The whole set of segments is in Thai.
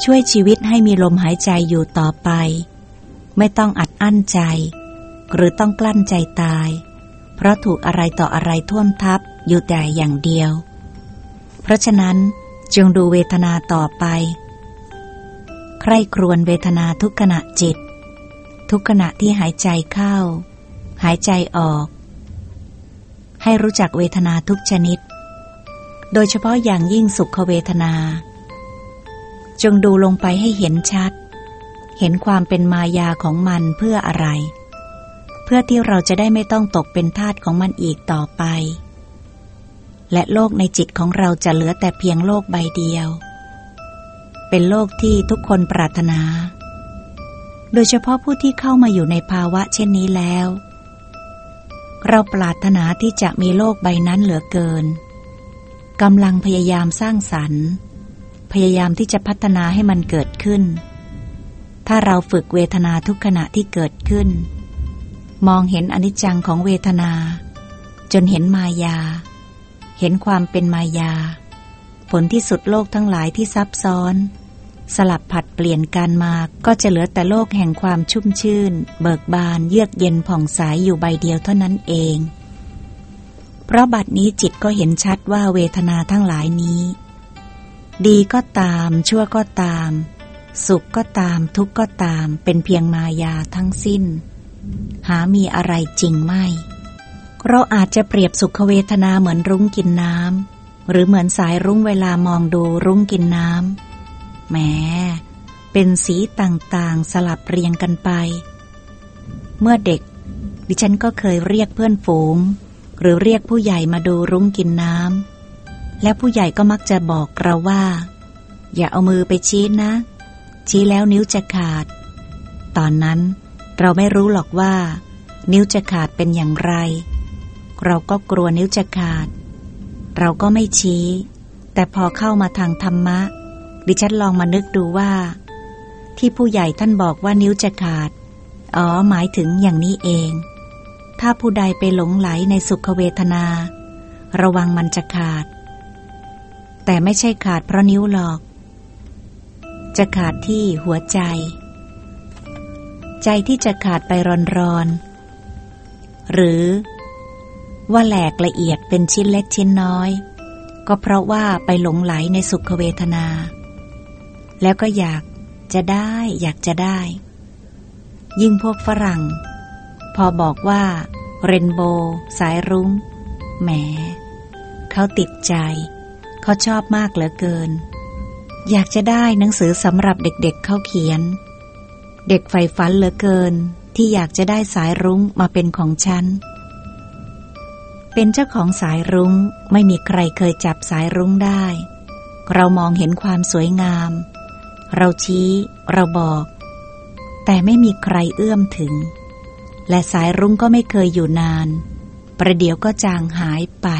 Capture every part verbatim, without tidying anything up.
ช่วยชีวิตให้มีลมหายใจอยู่ต่อไปไม่ต้องอัดอั้นใจหรือต้องกลั้นใจตายเพราะถูกอะไรต่ออะไรท่วมทับอยู่แต่อย่างเดียวเพราะฉะนั้นจงดูเวทนาต่อไปใคร่ครวญเวทนาทุกขณะจิตทุกขณะที่หายใจเข้าหายใจออกให้รู้จักเวทนาทุกชนิดโดยเฉพาะอย่างยิ่งสุขเวทนาจงดูลงไปให้เห็นชัดเห็นความเป็นมายาของมันเพื่ออะไรเพื่อที่เราจะได้ไม่ต้องตกเป็นทาสของมันอีกต่อไปและโลกในจิตของเราจะเหลือแต่เพียงโลกใบเดียวเป็นโลกที่ทุกคนปรารถนาโดยเฉพาะผู้ที่เข้ามาอยู่ในภาวะเช่นนี้แล้วเราปรารถนาที่จะมีโลกใบนั้นเหลือเกินกำลังพยายามสร้างสรรค์พยายามที่จะพัฒนาให้มันเกิดขึ้นถ้าเราฝึกเวทนาทุกขณะที่เกิดขึ้นมองเห็นอนิจจังของเวทนาจนเห็นมายาเห็นความเป็นมายาผลที่สุดโลกทั้งหลายที่ซับซ้อนสลับผัดเปลี่ยนกันมาก็จะเหลือแต่โลกแห่งความชุ่มชื่นเบิกบานเยือกเย็นผ่องใสอยู่ใบเดียวเท่านั้นเองเพราะบัดนี้จิตก็เห็นชัดว่าเวทนาทั้งหลายนี้ดีก็ตามชั่วก็ตามสุขก็ตามทุกข์ก็ตามเป็นเพียงมายาทั้งสิ้นหามีอะไรจริงไม่เราอาจจะเปรียบสุขเวทนาเหมือนรุ้งกินน้ำหรือเหมือนสายรุ้งเวลามองดูรุ้งกินน้ำแหมเป็นสีต่างๆสลับเรียงกันไปเมื่อเด็กดิฉันก็เคยเรียกเพื่อนฝูงหรือเรียกผู้ใหญ่มาดูรุ้งกินน้ำและผู้ใหญ่ก็มักจะบอกเราว่าอย่าเอามือไปชี้นะชี้แล้วนิ้วจะขาดตอนนั้นเราไม่รู้หรอกว่านิ้วจะขาดเป็นอย่างไรเราก็กลัวนิ้วจะขาดเราก็ไม่ชี้แต่พอเข้ามาทางธรรมะดิฉันลองมานึกดูว่าที่ผู้ใหญ่ท่านบอกว่านิ้วจะขาดอ๋อหมายถึงอย่างนี้เองถ้าผู้ใดไปหลงไหลในสุขเวทนาระวังมันจะขาดแต่ไม่ใช่ขาดเพราะนิ้วหรอกจะขาดที่หัวใจใจที่จะขาดไปร้อนๆหรือว่าแหลกละเอียดเป็นชิ้นเล็กชิ้นน้อยก็เพราะว่าไปหลงไหลในสุขเวทนาแล้วก็อยากจะได้อยากจะได้ยิ่งพวกฝรั่งพอบอกว่าเรนโบว์สายรุ้งแหมเขาติดใจเขาชอบมากเหลือเกินอยากจะได้หนังสือสำหรับเด็กๆ เ, เขาเขียนเด็กใฝ่ฝันเหลือเกินที่อยากจะได้สายรุ้งมาเป็นของฉันเป็นเจ้าของสายรุ้งไม่มีใครเคยจับสายรุ้งได้เรามองเห็นความสวยงามเราชี้เราบอกแต่ไม่มีใครเอื้อมถึงและสายรุ้งก็ไม่เคยอยู่นานประเดี๋ยวก็จางหายไป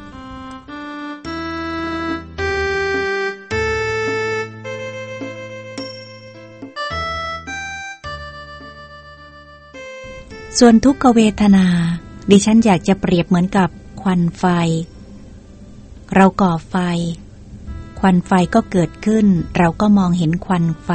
ส่วนทุกขเวทนาดิฉันอยากจะเปรียบเหมือนกับควันไฟเราก่อไฟควันไฟก็เกิดขึ้นเราก็มองเห็นควันไฟ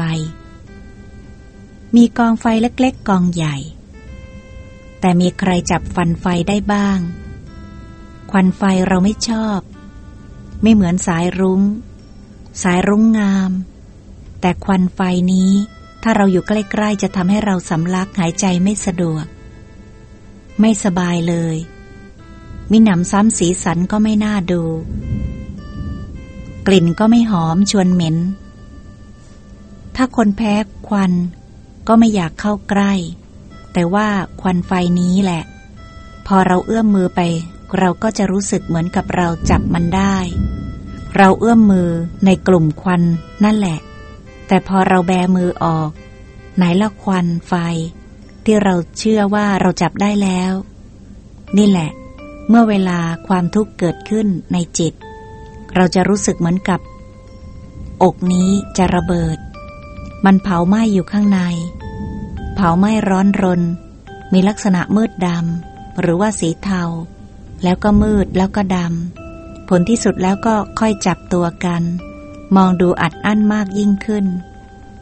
มีกองไฟเล็กๆกองใหญ่แต่มีใครจับฟันไฟได้บ้างควันไฟเราไม่ชอบไม่เหมือนสายรุ้งสายรุ้งงามแต่ควันไฟนี้ถ้าเราอยู่ใกล้ๆจะทำให้เราสำลักหายใจไม่สะดวกไม่สบายเลยมิหนำซ้ำสีสันก็ไม่น่าดูกลิ่นก็ไม่หอมชวนเหม็นถ้าคนแพ้ควันก็ไม่อยากเข้าใกล้แต่ว่าควันไฟนี้แหละพอเราเอื้อมมือไปเราก็จะรู้สึกเหมือนกับเราจับมันได้เราเอื้อมมือในกลุ่มควันนั่นแหละแต่พอเราแบมือออกไหนละควันไฟที่เราเชื่อว่าเราจับได้แล้วนี่แหละเมื่อเวลาความทุกข์เกิดขึ้นในจิตเราจะรู้สึกเหมือนกับอกนี้จะระเบิดมันเผาไหม้อยู่ข้างในเผาไหม้ร้อนรนมีลักษณะมืดดำหรือว่าสีเทาแล้วก็มืดแล้วก็ดำผลที่สุดแล้วก็ค่อยจับตัวกันมองดูอัดอั้นมากยิ่งขึ้น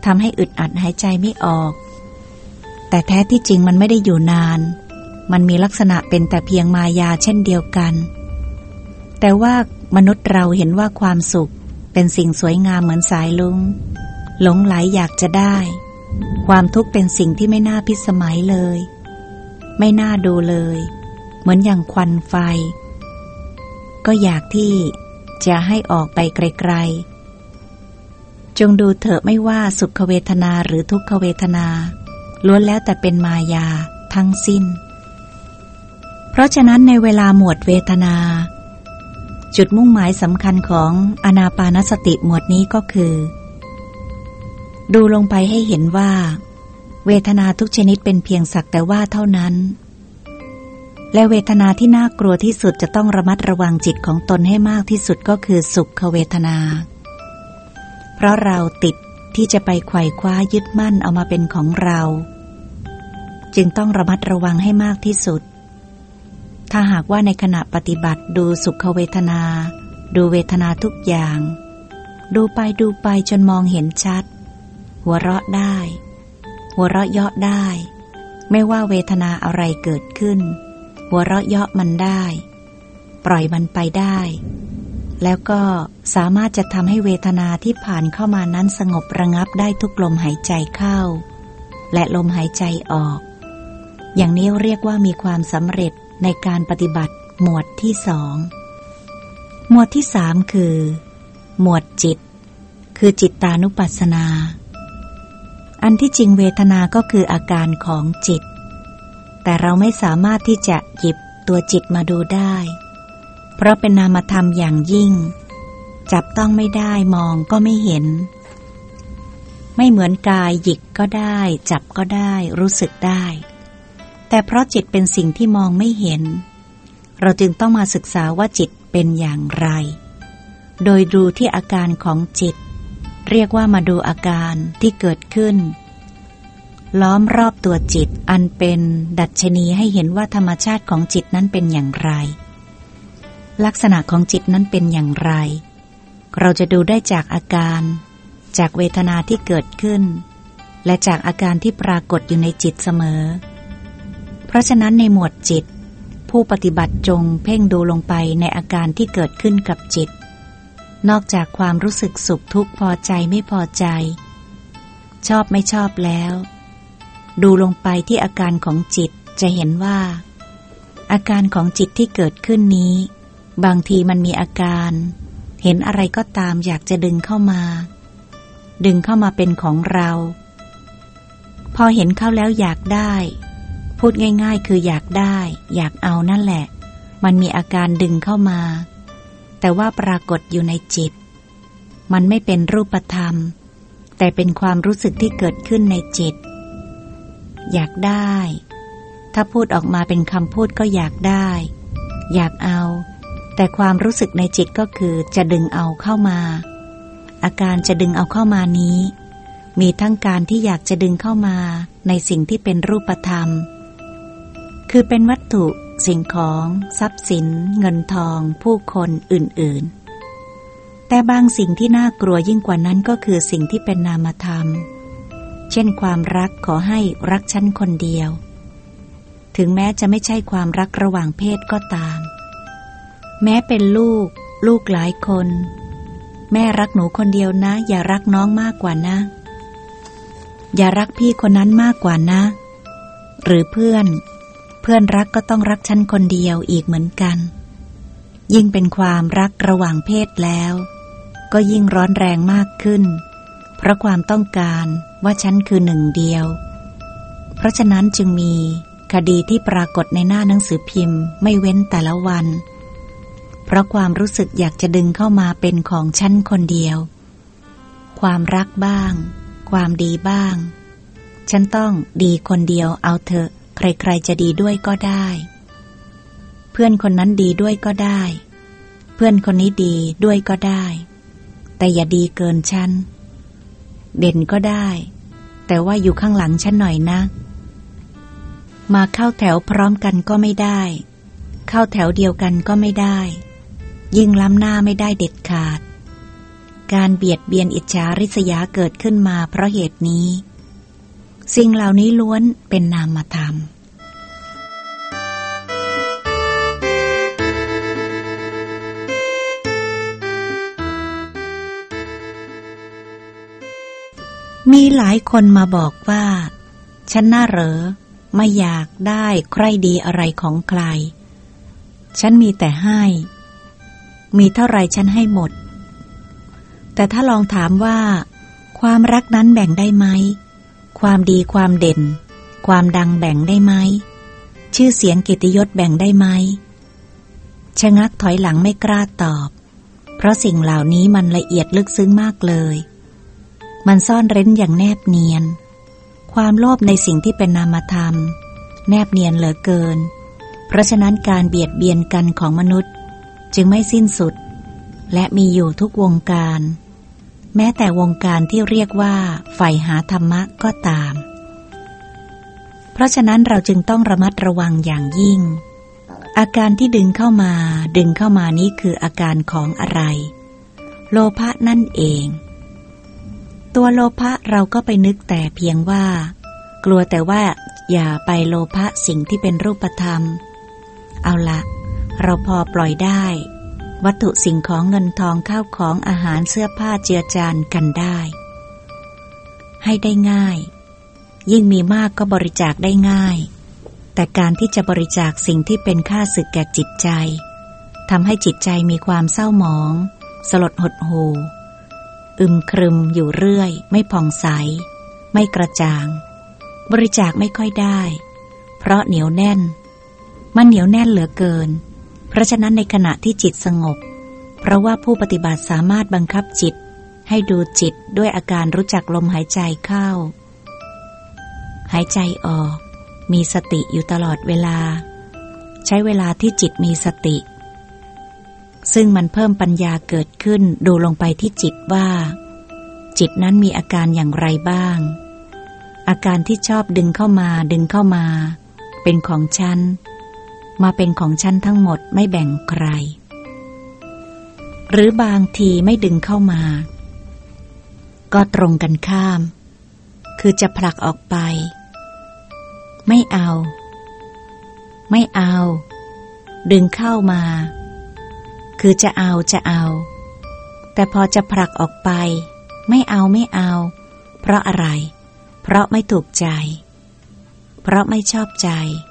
ทำให้อึดอัดหายใจไม่ออกแต่แท้ที่จริงมันไม่ได้อยู่นานมันมีลักษณะเป็นแต่เพียงมายาเช่นเดียวกันแต่ว่ามนุษย์เราเห็นว่าความสุขเป็นสิ่งสวยงามเหมือนสายลุ้งหลงไหลอยากจะได้ความทุกข์เป็นสิ่งที่ไม่น่าพิสมัยเลยไม่น่าดูเลยเหมือนอย่างควันไฟก็อยากที่จะให้ออกไปไกลๆจงดูเถอะไม่ว่าสุขเวทนาหรือทุกขเวทนาล้วนแล้วแต่เป็นมายาทั้งสิ้นเพราะฉะนั้นในเวลาหมวดเวทนาจุดมุ่งหมายสำคัญของอานาปานสติหมวดนี้ก็คือดูลงไปให้เห็นว่าเวทนาทุกชนิดเป็นเพียงสักแต่ว่าเท่านั้นและเวทนาที่น่ากลัวที่สุดจะต้องระมัดระวังจิตของตนให้มากที่สุดก็คือสุขเวทนาเพราะเราติดที่จะไปไขว่คว้ายึดมั่นเอามาเป็นของเราจึงต้องระมัดระวังให้มากที่สุดถ้าหากว่าในขณะปฏิบัติดูสุขเวทนาดูเวทนาทุกอย่างดูไปดูไปจนมองเห็นชัดหัวเราะได้หัวเราะเยาะได้ไม่ว่าเวทนาอะไรเกิดขึ้นหัวเราะเยาะมันได้ปล่อยมันไปได้แล้วก็สามารถจะทำให้เวทนาที่ผ่านเข้ามานั้นสงบระงับได้ทุกลมหายใจเข้าและลมหายใจออกอย่างนี้เรียกว่ามีความสำเร็จในการปฏิบัติหมวดที่สองหมวดที่สามคือหมวดจิตคือจิตตานุปัสสนาอันที่จริงเวทนาก็คืออาการของจิตแต่เราไม่สามารถที่จะหยิบตัวจิตมาดูได้เพราะเป็นนามธรรมอย่างยิ่งจับต้องไม่ได้มองก็ไม่เห็นไม่เหมือนกายหยิกก็ได้จับก็ได้รู้สึกได้แต่เพราะจิตเป็นสิ่งที่มองไม่เห็นเราจึงต้องมาศึกษาว่าจิตเป็นอย่างไรโดยดูที่อาการของจิตเรียกว่ามาดูอาการที่เกิดขึ้นล้อมรอบตัวจิตอันเป็นดัชนีให้เห็นว่าธรรมชาติของจิตนั้นเป็นอย่างไรลักษณะของจิตนั้นเป็นอย่างไรเราจะดูได้จากอาการจากเวทนาที่เกิดขึ้นและจากอาการที่ปรากฏอยู่ในจิตเสมอเพราะฉะนั้นในหมวดจิตผู้ปฏิบัติจงเพ่งดูลงไปในอาการที่เกิดขึ้นกับจิตนอกจากความรู้สึกสุขทุกข์พอใจไม่พอใจชอบไม่ชอบแล้วดูลงไปที่อาการของจิตจะเห็นว่าอาการของจิตที่เกิดขึ้นนี้บางทีมันมีอาการเห็นอะไรก็ตามอยากจะดึงเข้ามาดึงเข้ามาเป็นของเราพอเห็นเข้าแล้วอยากได้พูดง่ายๆคืออยากได้อยากเอานั่นแหละมันมีอาการดึงเข้ามาแต่ว่าปรากฏอยู่ในจิตมันไม่เป็นรูปธรรมแต่เป็นความรู้สึกที่เกิดขึ้นในจิตอยากได้ถ้าพูดออกมาเป็นคำพูดก็อยากได้อยากเอาแต่ความรู้สึกในจิตก็คือจะดึงเอาเข้ามาอาการจะดึงเอาเข้ามานี้มีทั้งการที่อยากจะดึงเข้ามาในสิ่งที่เป็นรูปธรรมคือเป็นวัตถุสิ่งของทรัพย์สินเงินทองผู้คนอื่นๆแต่บางสิ่งที่น่ากลัวยิ่งกว่านั้นก็คือสิ่งที่เป็นนามธรรมเช่นความรักขอให้รักฉันคนเดียวถึงแม้จะไม่ใช่ความรักระหว่างเพศก็ตามแม้เป็นลูกลูกหลายคนแม่รักหนูคนเดียวนะอย่ารักน้องมากกว่านะอย่ารักพี่คนนั้นมากกว่านะหรือเพื่อนเพื่อนรักก็ต้องรักฉันคนเดียวอีกเหมือนกันยิ่งเป็นความรักระหว่างเพศแล้วก็ยิ่งร้อนแรงมากขึ้นเพราะความต้องการว่าฉันคือหนึ่งเดียวเพราะฉะนั้นจึงมีคดีที่ปรากฏในหน้าหนังสือพิมพ์ไม่เว้นแต่ละวันเพราะความรู้สึกอยากจะดึงเข้ามาเป็นของฉันคนเดียวความรักบ้างความดีบ้างฉันต้องดีคนเดียวเอาเถอะใครๆจะดีด้วยก็ได้เพื่อนคนนั้นดีด้วยก็ได้เพื่อนคนนี้ดีด้วยก็ได้แต่อย่าดีเกินฉันเด่นก็ได้แต่ว่าอยู่ข้างหลังฉันหน่อยนะมาเข้าแถวพร้อมกันก็ไม่ได้เข้าแถวเดียวกันก็ไม่ได้ยิ่งล้ำหน้าไม่ได้เด็ดขาดการเบียดเบียนอิจฉาริษยาเกิดขึ้นมาเพราะเหตุนี้สิ่งเหล่านี้ล้วนเป็นนามธรรมมีหลายคนมาบอกว่าฉันน่าเหรอไม่อยากได้ใครดีอะไรของใครฉันมีแต่ให้มีเท่าไรฉันให้หมดแต่ถ้าลองถามว่าความรักนั้นแบ่งได้ไหมความดีความเด่นความดังแบ่งได้ไหมชื่อเสียงเกียรติยศแบ่งได้ไหมชะงักถอยหลังไม่กล้าตอบเพราะสิ่งเหล่านี้มันละเอียดลึกซึ้งมากเลยมันซ่อนเร้นอย่างแนบเนียนความโลภในสิ่งที่เป็นนามธรรมแนบเนียนเหลือเกินเพราะฉะนั้นการเบียดเบียนกันของมนุษย์จึงไม่สิ้นสุดและมีอยู่ทุกวงการแม้แต่วงการที่เรียกว่าใฝ่หาธรรมะก็ตามเพราะฉะนั้นเราจึงต้องระมัดระวังอย่างยิ่งอาการที่ดึงเข้ามาดึงเข้ามานี้คืออาการของอะไรโลภะนั่นเองตัวโลภะเราก็ไปนึกแต่เพียงว่ากลัวแต่ว่าอย่าไปโลภะสิ่งที่เป็นรูปธรรมเอาละเราพอปล่อยได้วัตถุสิ่งของเงินทองข้าวของอาหารเสื้อผ้าเจือจานกันได้ให้ได้ง่ายยิ่งมีมากก็บริจาคได้ง่ายแต่การที่จะบริจาคสิ่งที่เป็นค่าศึกแก่จิตใจทำให้จิตใจมีความเศร้าหมองสลดหดหู่อึมครึมอยู่เรื่อยไม่ผ่องใสไม่กระจ่างบริจาคไม่ค่อยได้เพราะเหนียวแน่นมันเหนียวแน่นเหลือเกินเพราะฉะนั้นในขณะที่จิตสงบเพราะว่าผู้ปฏิบัติสามารถบังคับจิตให้ดูจิตด้วยอาการรู้จักลมหายใจเข้าหายใจออกมีสติอยู่ตลอดเวลาใช้เวลาที่จิตมีสติซึ่งมันเพิ่มปัญญาเกิดขึ้นดูลงไปที่จิตว่าจิตนั้นมีอาการอย่างไรบ้างอาการที่ชอบดึงเข้ามาดึงเข้ามาเป็นของฉันมาเป็นของฉันทั้งหมดไม่แบ่งใครหรือบางทีไม่ดึงเข้ามาก็ตรงกันข้ามคือจะผลักออกไปไม่เอาไม่เอาดึงเข้ามาคือจะเอาจะเอาแต่พอจะผลักออกไปไม่เอาไม่เอาเพราะอะไรเพราะไม่ถูกใจเพราะไม่ชอบใจ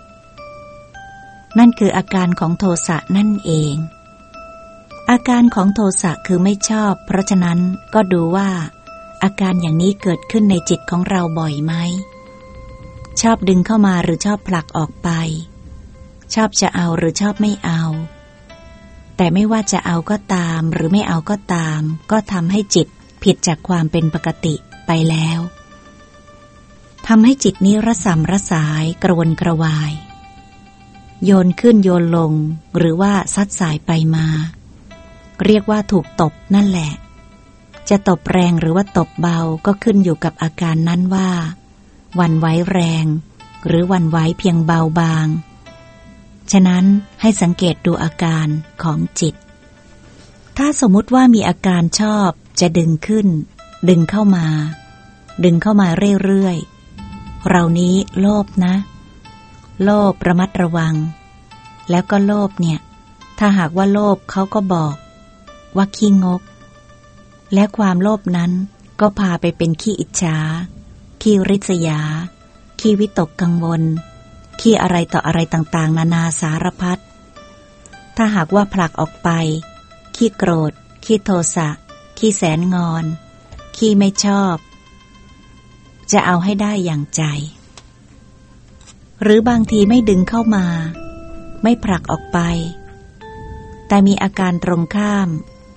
นั่นคืออาการของโทสะนั่นเองอาการของโทสะคือไม่ชอบเพราะฉะนั้นก็ดูว่าอาการอย่างนี้เกิดขึ้นในจิตของเราบ่อยไหมชอบดึงเข้ามาหรือชอบผลักออกไปชอบจะเอาหรือชอบไม่เอาแต่ไม่ว่าจะเอาก็ตามหรือไม่เอาก็ตามก็ทำให้จิตผิดจากความเป็นปกติไปแล้วทำให้จิตนี้ระสำระสายกระวนกระวายโยนขึ้นโยนลงหรือว่าซัดสายไปมาเรียกว่าถูกตบนั่นแหละจะตบแรงหรือว่าตบเบาก็ขึ้นอยู่กับอาการนั้นว่าหวั่นไหวแรงหรือหวั่นไหวเพียงเบาบางฉะนั้นให้สังเกตดูอาการของจิตถ้าสมมุติว่ามีอาการชอบจะดึงขึ้นดึงเข้ามาดึงเข้ามาเรื่อยๆเรานี้โลภนะโลภระมัดระวังแล้วก็โลภเนี่ยถ้าหากว่าโลภเขาก็บอกว่าขี้งกและความโลภนั้นก็พาไปเป็นขี้อิจฉาขี้ริษยาขี้วิตกกังวลขี้อะไรต่ออะไรต่างๆนานาสารพัดถ้าหากว่าผลักออกไปขี้โกรธขี้โทสะขี้แสนงอนขี้ไม่ชอบจะเอาให้ได้อย่างใจหรือบางทีไม่ดึงเข้ามาไม่ผลักออกไปแต่มีอาการตรงข้าม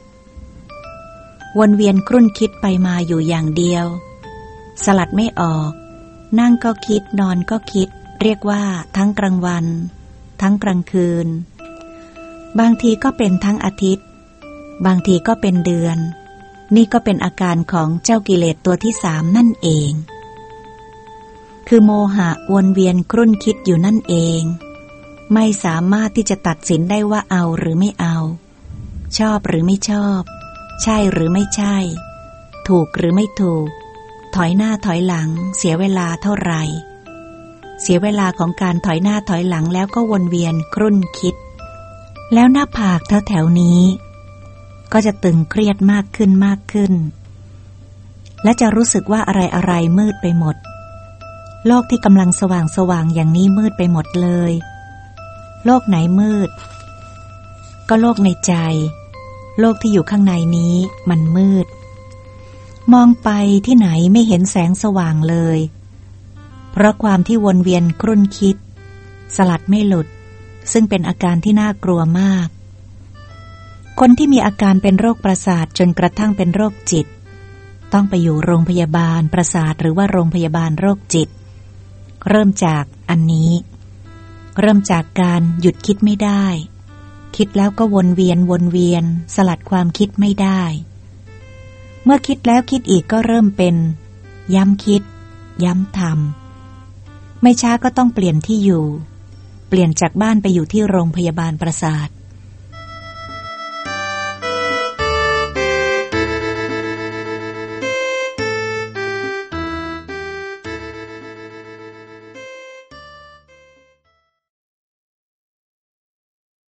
วนเวียนครุ่นคิดไปมาอยู่อย่างเดียวสลัดไม่ออกนั่งก็คิดนอนก็คิดเรียกว่าทั้งกลางวันทั้งกลางคืนบางทีก็เป็นทั้งอาทิตย์บางทีก็เป็นเดือนนี่ก็เป็นอาการของเจ้ากิเลสตัวที่สามนั่นเองคือโมหะวนเวียนครุ่นคิดอยู่นั่นเองไม่สามารถที่จะตัดสินได้ว่าเอาหรือไม่เอาชอบหรือไม่ชอบใช่หรือไม่ใช่ถูกหรือไม่ถูกถอยหน้าถอยหลังเสียเวลาเท่าไหร่เสียเวลาของการถอยหน้าถอยหลังแล้วก็วนเวียนครุ่นคิดแล้วหน้าผากแถวๆนี้ก็จะตึงเครียดมากขึ้นมากขึ้นและจะรู้สึกว่าอะไรๆมืดไปหมดโลกที่กำลังสว่างสว่างอย่างนี้มืดไปหมดเลยโลกไหนมืดก็โลกในใจโลกที่อยู่ข้างในนี้มันมืดมองไปที่ไหนไม่เห็นแสงสว่างเลยเพราะความที่วนเวียนครุ่นคิดสลัดไม่หลุดซึ่งเป็นอาการที่น่ากลัวมากคนที่มีอาการเป็นโรคประสาทจนกระทั่งเป็นโรคจิตต้องไปอยู่โรงพยาบาลประสาทหรือว่าโรงพยาบาลโรคจิตเริ่มจากอันนี้เริ่มจากการหยุดคิดไม่ได้คิดแล้วก็วนเวียนวนเวียนสลัดความคิดไม่ได้เมื่อคิดแล้วคิดอีกก็เริ่มเป็นย้ำคิดย้ำทำไม่ช้าก็ต้องเปลี่ยนที่อยู่เปลี่ยนจากบ้านไปอยู่ที่โรงพยาบาลประสาท